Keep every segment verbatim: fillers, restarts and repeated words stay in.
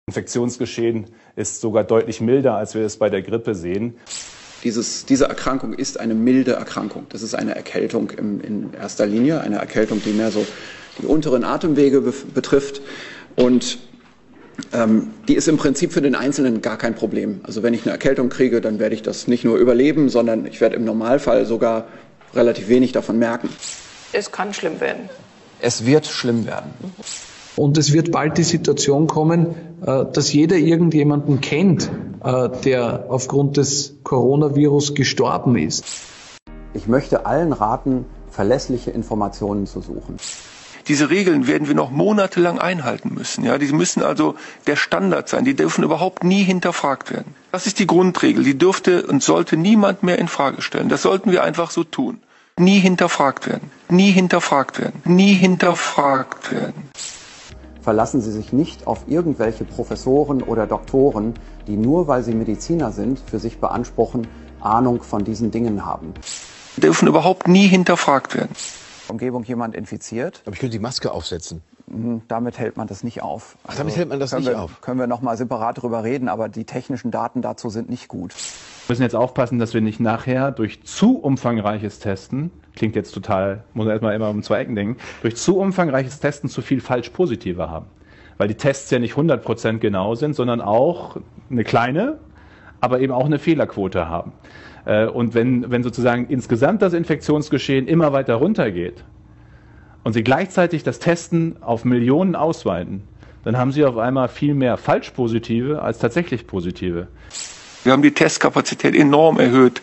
Infektionsgeschehen ist sogar deutlich milder, als wir es bei der Grippe sehen. Dieses, diese Erkrankung ist eine milde Erkrankung. Das ist eine Erkältung im, in erster Linie, eine Erkältung, die mehr so die unteren Atemwege be betrifft. Und ähm, die ist im Prinzip für den Einzelnen gar kein Problem. Also wenn ich eine Erkältung kriege, dann werde ich das nicht nur überleben, sondern ich werde im Normalfall sogar relativ wenig davon merken. Es kann schlimm werden. Es wird schlimm werden. Und es wird bald die Situation kommen, dass jeder irgendjemanden kennt, der aufgrund des Coronavirus gestorben ist. Ich möchte allen raten, verlässliche Informationen zu suchen. Diese Regeln werden wir noch monatelang einhalten müssen. Ja, die müssen also der Standard sein. Die dürfen überhaupt nie hinterfragt werden. Das ist die Grundregel. Die dürfte und sollte niemand mehr in Frage stellen. Das sollten wir einfach so tun. Nie hinterfragt werden. Nie hinterfragt werden. Nie hinterfragt werden. Verlassen Sie sich nicht auf irgendwelche Professoren oder Doktoren, die nur weil sie Mediziner sind, für sich beanspruchen, Ahnung von diesen Dingen haben. Die dürfen überhaupt nie hinterfragt werden. Umgebung jemand infiziert. Aber ich könnte die Maske aufsetzen. Damit hält man das nicht auf. Ach, damit hält man das nicht wir, auf? Können wir noch mal separat drüber reden, aber die technischen Daten dazu sind nicht gut. Wir müssen jetzt aufpassen, dass wir nicht nachher durch zu umfangreiches Testen, klingt jetzt total, muss man erstmal immer um zwei Ecken denken, durch zu umfangreiches Testen zu viel Falsch-Positive haben. Weil die Tests ja nicht hundert Prozent genau sind, sondern auch eine kleine, aber eben auch eine Fehlerquote haben. Und wenn, wenn sozusagen insgesamt das Infektionsgeschehen immer weiter runtergeht und Sie gleichzeitig das Testen auf Millionen ausweiten, dann haben Sie auf einmal viel mehr Falsch-Positive als tatsächlich Positive. Wir haben die Testkapazität enorm erhöht.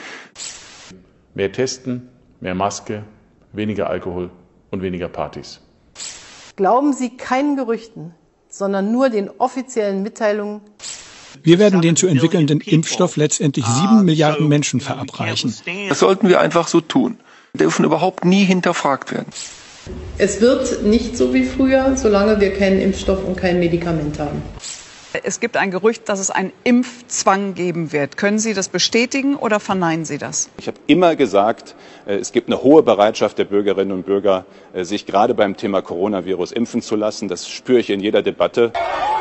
Mehr Testen, mehr Maske, weniger Alkohol und weniger Partys. Glauben Sie keinen Gerüchten, sondern nur den offiziellen Mitteilungen. Wir werden den zu entwickelnden Impfstoff letztendlich sieben Milliarden Menschen verabreichen. Das sollten wir einfach so tun. Die dürfen überhaupt nie hinterfragt werden. Es wird nicht so wie früher, solange wir keinen Impfstoff und kein Medikament haben. Es gibt ein Gerücht, dass es einen Impfzwang geben wird. Können Sie das bestätigen oder verneinen Sie das? Ich habe immer gesagt, es gibt eine hohe Bereitschaft der Bürgerinnen und Bürger, sich gerade beim Thema Coronavirus impfen zu lassen. Das spüre ich in jeder Debatte.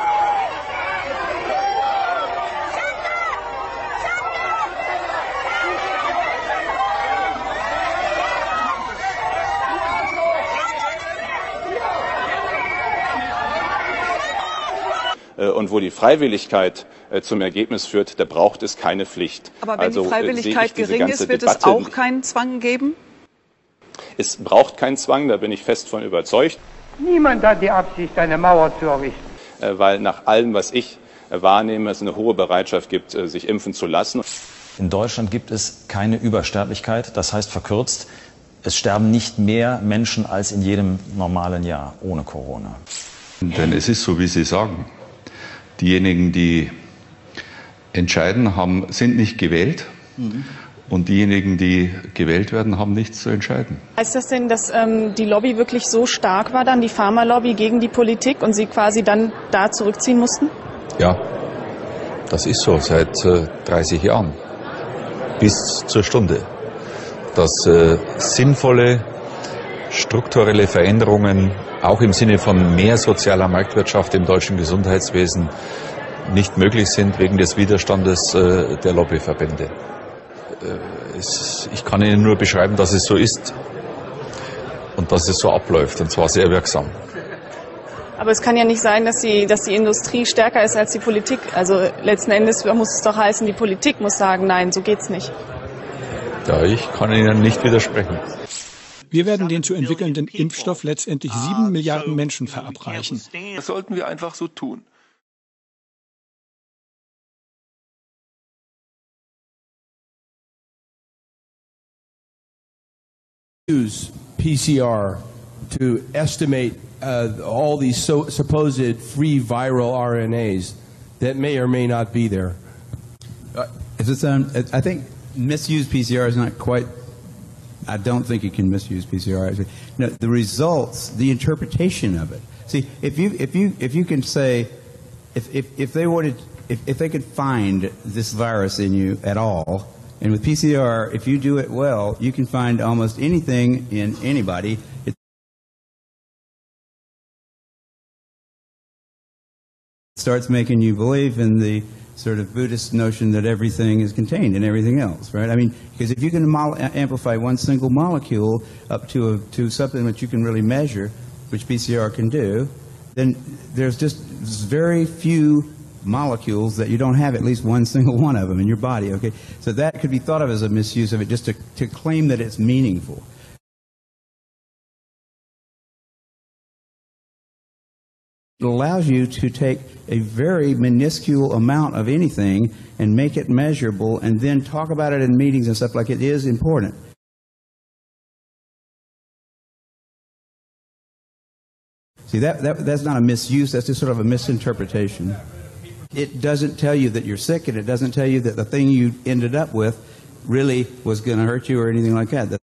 Und wo die Freiwilligkeit äh, zum Ergebnis führt, da braucht es keine Pflicht. Aber wenn also, die Freiwilligkeit äh, gering ist, wird Debatte es auch keinen Zwang geben? Es braucht keinen Zwang, da bin ich fest von überzeugt. Niemand hat die Absicht, eine Mauer zu errichten. Äh, weil nach allem, was ich äh, wahrnehme, es eine hohe Bereitschaft gibt, äh, sich impfen zu lassen. In Deutschland gibt es keine Übersterblichkeit, das heißt verkürzt, es sterben nicht mehr Menschen als in jedem normalen Jahr ohne Corona. Denn es ist so, wie Sie sagen. Diejenigen, die entscheiden, haben, sind nicht gewählt. Mhm. Und diejenigen, die gewählt werden, haben nichts zu entscheiden. Heißt das denn, dass ähm, die Lobby wirklich so stark war, dann die Pharmalobby gegen die Politik und sie quasi dann da zurückziehen mussten? Ja, das ist so seit äh, dreißig Jahren. Bis zur Stunde. Dass äh, sinnvolle strukturelle Veränderungen auch im Sinne von mehr sozialer Marktwirtschaft im deutschen Gesundheitswesen nicht möglich sind wegen des Widerstandes äh, der Lobbyverbände. Äh, es, ich kann Ihnen nur beschreiben, dass es so ist und dass es so abläuft, und zwar sehr wirksam. Aber es kann ja nicht sein, dass die, dass die Industrie stärker ist als die Politik. Also letzten Endes muss es doch heißen, die Politik muss sagen, nein, so geht's nicht. Ja, ich kann Ihnen nicht widersprechen. Wir werden den zu entwickelnden Impfstoff letztendlich sieben Milliarden Menschen verabreichen. Das sollten wir einfach so tun. Use P C R to estimate uh, all these so supposed free viral R N As that may or may not be there. Uh, is it, um, I think misuse P C R is not quite. I don't think you can misuse P C R. No, the results, the interpretation of it. See, if you if you if you can say, if if, if they wanted, if, if they could find this virus in you at all, and with P C R, if you do it well, you can find almost anything in anybody. It's starts making you believe in the sort of Buddhist notion that everything is contained in everything else, right? I mean, because if you can mo- amplify one single molecule up to a, to something that you can really measure, which P C R can do, then there's just very few molecules that you don't have at least one single one of them in your body, okay? So that could be thought of as a misuse of it, just to, to claim that it's meaningful. It allows you to take a very minuscule amount of anything and make it measurable and then talk about it in meetings and stuff like it is important. See, that, that that's not a misuse, that's just sort of a misinterpretation. It doesn't tell you that you're sick, and it doesn't tell you that the thing you ended up with really was going to hurt you or anything like that.